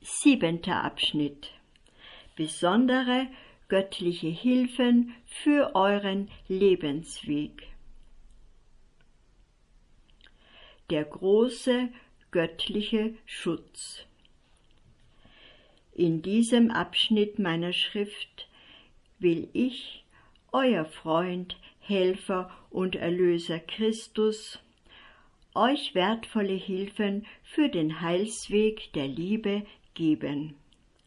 7. Abschnitt. Besondere göttliche Hilfen für euren Lebensweg. Der große göttliche Schutz. In diesem Abschnitt meiner Schrift will ich, euer Freund, Helfer und Erlöser Christus, euch wertvolle Hilfen für den Heilsweg der Liebe geben.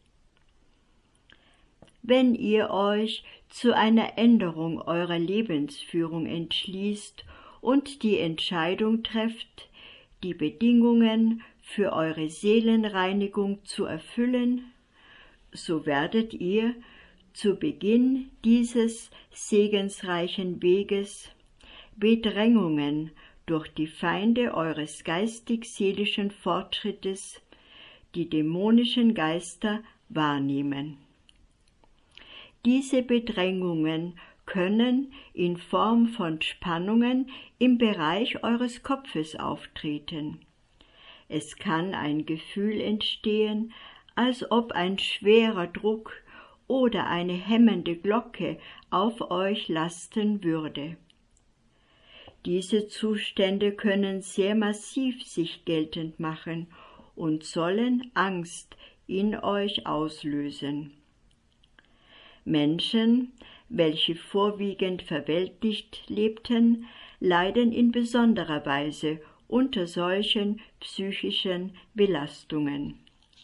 Wenn ihr euch zu einer Änderung eurer Lebensführung entschließt und die Entscheidung trefft, die Bedingungen für eure Seelenreinigung zu erfüllen, so werdet ihr zu Beginn dieses segensreichen Weges Bedrängungen durch die Feinde eures geistig-seelischen Fortschrittes, die dämonischen Geister, wahrnehmen. Diese Bedrängungen können in Form von Spannungen im Bereich eures Kopfes auftreten. Es kann ein Gefühl entstehen, als ob ein schwerer Druck oder eine hemmende Glocke auf euch lasten würde. Diese Zustände können sehr massiv sich geltend machen und sollen Angst in euch auslösen. Menschen, welche vorwiegend verweltlicht lebten, leiden in besonderer Weise unter solchen psychischen Belastungen.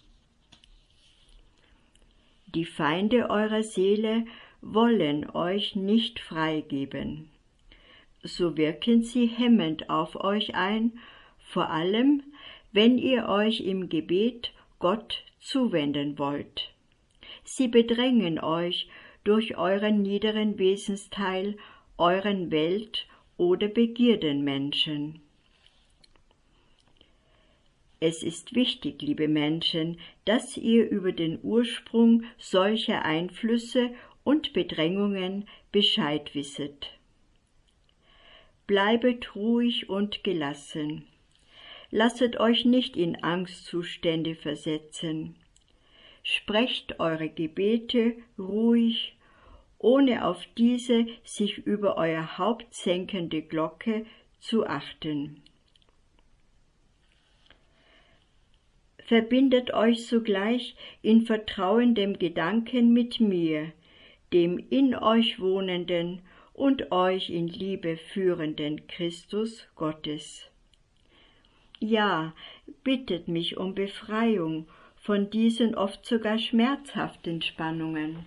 Die Feinde eurer Seele wollen euch nicht freigeben. So wirken sie hemmend auf euch ein, vor allem, wenn ihr euch im Gebet Gott zuwenden wollt. Sie bedrängen euch durch euren niederen Wesensteil, euren Welt- oder Begierdenmenschen. Es ist wichtig, liebe Menschen, dass ihr über den Ursprung solcher Einflüsse und Bedrängungen Bescheid wisset. Bleibet ruhig und gelassen. Lasset euch nicht in Angstzustände versetzen. Sprecht eure Gebete ruhig, ohne auf diese sich über euer Haupt senkende Glocke zu achten. Verbindet euch sogleich in vertrauendem Gedanken mit mir, dem in euch wohnenden und euch in Liebe führenden Christus Gottes. Ja, bittet mich um Befreiung von diesen oft sogar schmerzhaften Spannungen.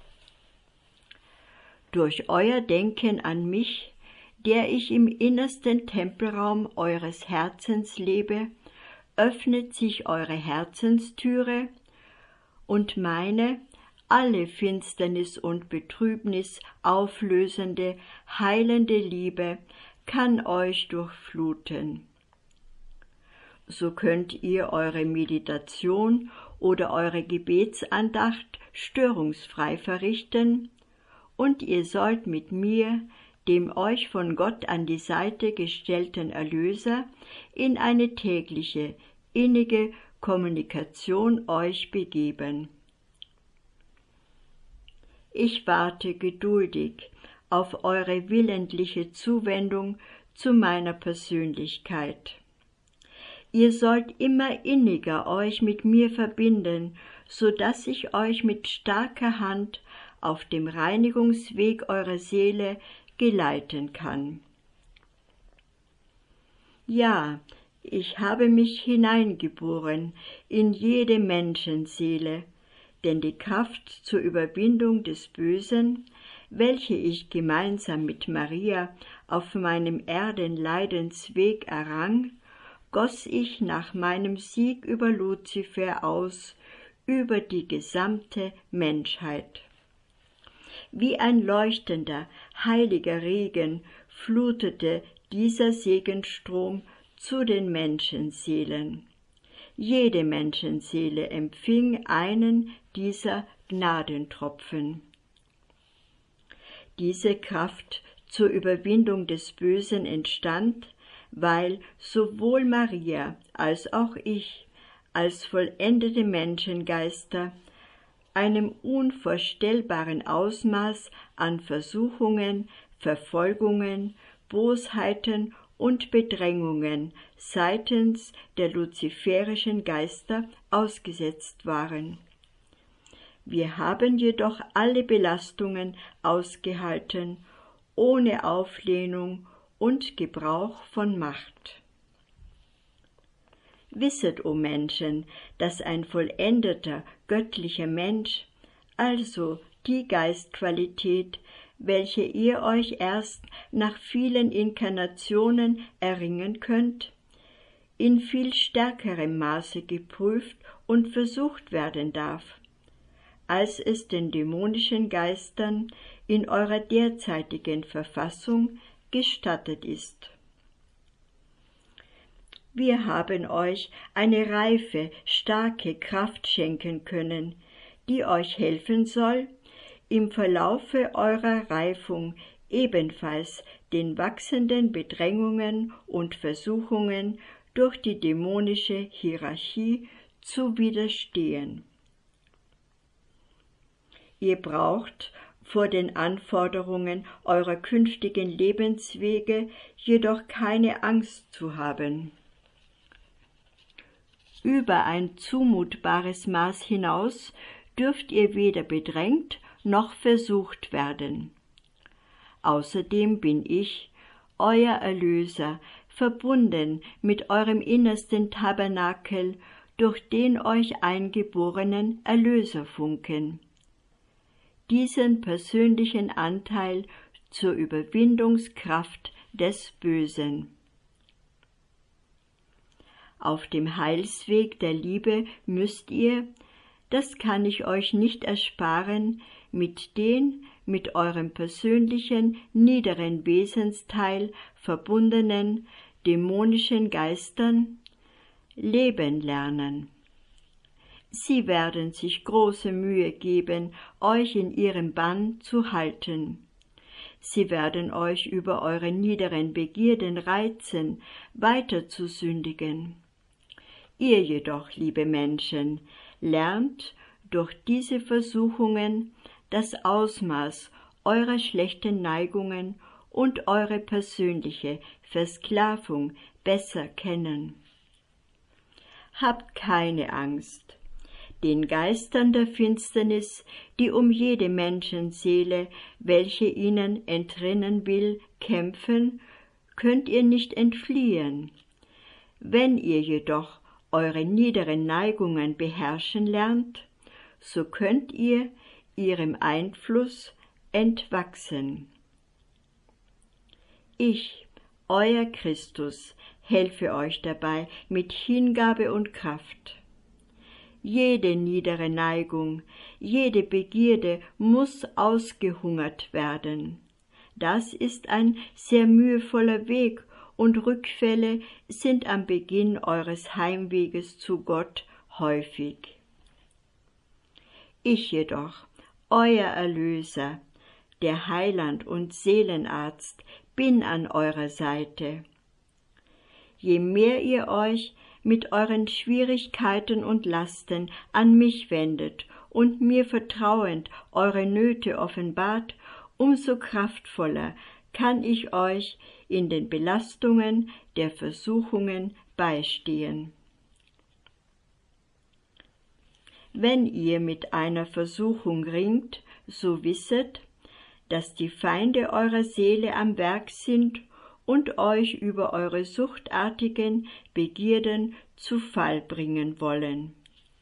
Durch euer Denken an mich, der ich im innersten Tempelraum eures Herzens lebe, öffnet sich eure Herzenstüre und meine alle Finsternis und Betrübnis auflösende, heilende Liebe kann euch durchfluten. So könnt ihr eure Meditation oder eure Gebetsandacht störungsfrei verrichten, und ihr sollt mit mir, dem euch von Gott an die Seite gestellten Erlöser, in eine tägliche, innige Kommunikation euch begeben. Ich warte geduldig auf eure willentliche Zuwendung zu meiner Persönlichkeit. Ihr sollt immer inniger euch mit mir verbinden, so dass ich euch mit starker Hand auf dem Reinigungsweg eurer Seele geleiten kann. Ja, ich habe mich hineingeboren in jede Menschenseele, denn die Kraft zur Überwindung des Bösen, welche ich gemeinsam mit Maria auf meinem Erdenleidensweg errang, goss ich nach meinem Sieg über Luzifer aus, über die gesamte Menschheit. Wie ein leuchtender, heiliger Regen flutete dieser Segenstrom zu den Menschenseelen. Jede Menschenseele empfing einen dieser Gnadentropfen. Diese Kraft zur Überwindung des Bösen entstand, weil sowohl Maria als auch ich als vollendete Menschengeister einem unvorstellbaren Ausmaß an Versuchungen, Verfolgungen, Bosheiten und Bedrängungen seitens der luziferischen Geister ausgesetzt waren. Wir haben jedoch alle Belastungen ausgehalten, ohne Auflehnung und Gebrauch von Macht. Wisset, o Menschen, dass ein vollendeter, göttlicher Mensch, also die Geistqualität, welche ihr euch erst nach vielen Inkarnationen erringen könnt, in viel stärkerem Maße geprüft und versucht werden darf, als es den dämonischen Geistern in eurer derzeitigen Verfassung gestattet ist. Wir haben euch eine reife, starke Kraft schenken können, die euch helfen soll, im Verlaufe eurer Reifung ebenfalls den wachsenden Bedrängungen und Versuchungen durch die dämonische Hierarchie zu widerstehen. Ihr braucht vor den Anforderungen eurer künftigen Lebenswege jedoch keine Angst zu haben. Über ein zumutbares Maß hinaus dürft ihr weder bedrängt noch versucht werden. Außerdem bin ich, euer Erlöser, verbunden mit eurem innersten Tabernakel durch den euch eingeborenen Erlöserfunken. Diesen persönlichen Anteil zur Überwindungskraft des Bösen. Auf dem Heilsweg der Liebe müsst ihr, das kann ich euch nicht ersparen, mit den mit eurem persönlichen niederen Wesensteil verbundenen dämonischen Geistern leben lernen. Sie werden sich große Mühe geben, euch in ihrem Bann zu halten. Sie werden euch über eure niederen Begierden reizen, weiter zu sündigen. Ihr jedoch, liebe Menschen, lernt durch diese Versuchungen das Ausmaß eurer schlechten Neigungen und eure persönliche Versklavung besser kennen. Habt keine Angst. Den Geistern der Finsternis, die um jede Menschenseele, welche ihnen entrinnen will, kämpfen, könnt ihr nicht entfliehen. Wenn ihr jedoch eure niederen Neigungen beherrschen lernt, so könnt ihr ihrem Einfluss entwachsen. Ich, euer Christus, helfe euch dabei mit Hingabe und Kraft. Jede niedere Neigung, jede Begierde muss ausgehungert werden. Das ist ein sehr mühevoller Weg, und Rückfälle sind am Beginn eures Heimweges zu Gott häufig. Ich jedoch, euer Erlöser, der Heiland und Seelenarzt, bin an eurer Seite. Je mehr ihr euch mit euren Schwierigkeiten und Lasten an mich wendet und mir vertrauend eure Nöte offenbart, umso kraftvoller kann ich euch in den Belastungen der Versuchungen beistehen. Wenn ihr mit einer Versuchung ringt, so wisset, dass die Feinde eurer Seele am Werk sind und euch über eure suchtartigen Begierden zu Fall bringen wollen.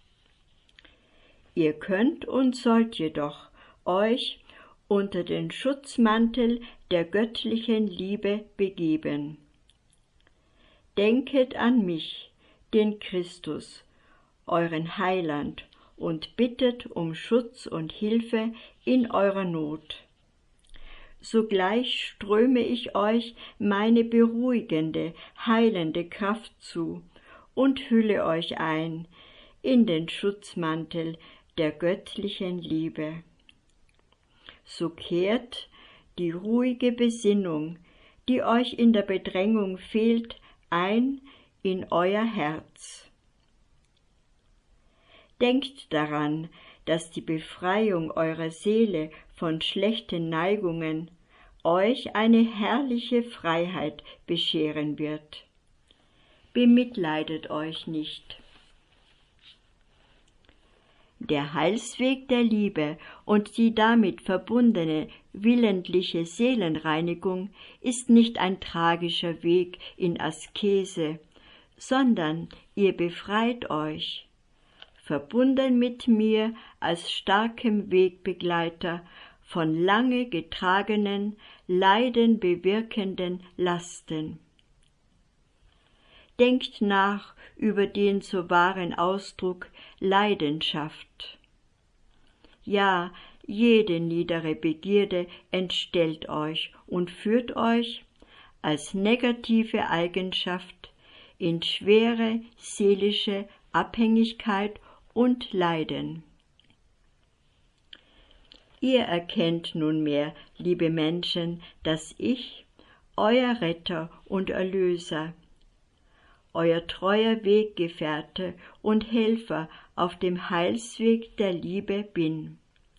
Ihr könnt und sollt jedoch euch unter den Schutzmantel der göttlichen Liebe begeben. Denket an mich, den Christus, euren Heiland, und bittet um Schutz und Hilfe in eurer Not. Sogleich ströme ich euch meine beruhigende, heilende Kraft zu und hülle euch ein in den Schutzmantel der göttlichen Liebe. So kehrt die ruhige Besinnung, die euch in der Bedrängung fehlt, ein in euer Herz. Denkt daran, dass die Befreiung eurer Seele von schlechten Neigungen euch eine herrliche Freiheit bescheren wird. Bemitleidet euch nicht. Der Heilsweg der Liebe und die damit verbundene willentliche Seelenreinigung ist nicht ein tragischer Weg in Askese, sondern ihr befreit euch, verbunden mit mir als starkem Wegbegleiter von lange getragenen, leidenbewirkenden Lasten. Denkt nach über den so wahren Ausdruck Leidenschaft. Ja, jede niedere Begierde entstellt euch und führt euch als negative Eigenschaft in schwere seelische Abhängigkeit und Leiden. Ihr erkennt nunmehr, liebe Menschen, dass ich, euer Retter und Erlöser, euer treuer Weggefährte und Helfer auf dem Heilsweg der Liebe bin.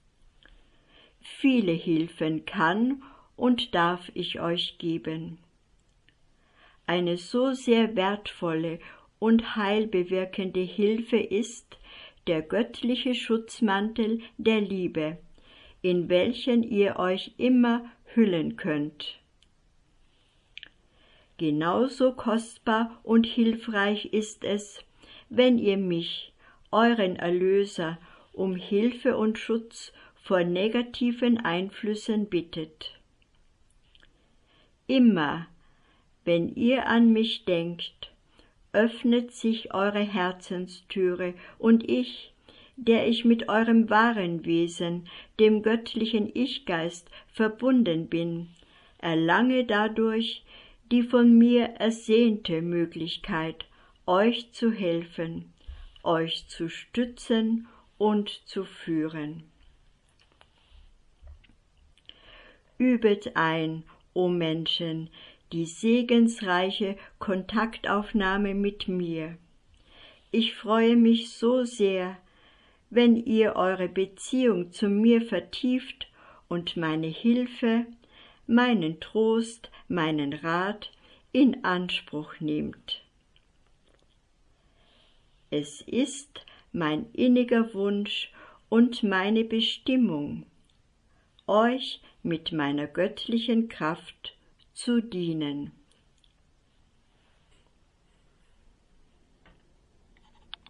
Viele Hilfen kann und darf ich euch geben. Eine so sehr wertvolle und heilbewirkende Hilfe ist der göttliche Schutzmantel der Liebe, in welchen ihr euch immer hüllen könnt. Genauso kostbar und hilfreich ist es, wenn ihr mich, euren Erlöser, um Hilfe und Schutz vor negativen Einflüssen bittet. Immer, wenn ihr an mich denkt, öffnet sich eure Herzenstüre und ich, der ich mit eurem wahren Wesen, dem göttlichen Ich-Geist, verbunden bin, erlange dadurch die von mir ersehnte Möglichkeit, euch zu helfen, euch zu stützen und zu führen. Übet ein, o Menschen, die segensreiche Kontaktaufnahme mit mir. Ich freue mich so sehr, wenn ihr eure Beziehung zu mir vertieft und meine Hilfe, meinen Trost, meinen Rat in Anspruch nehmt. Es ist mein inniger Wunsch und meine Bestimmung, euch mit meiner göttlichen Kraft zu dienen.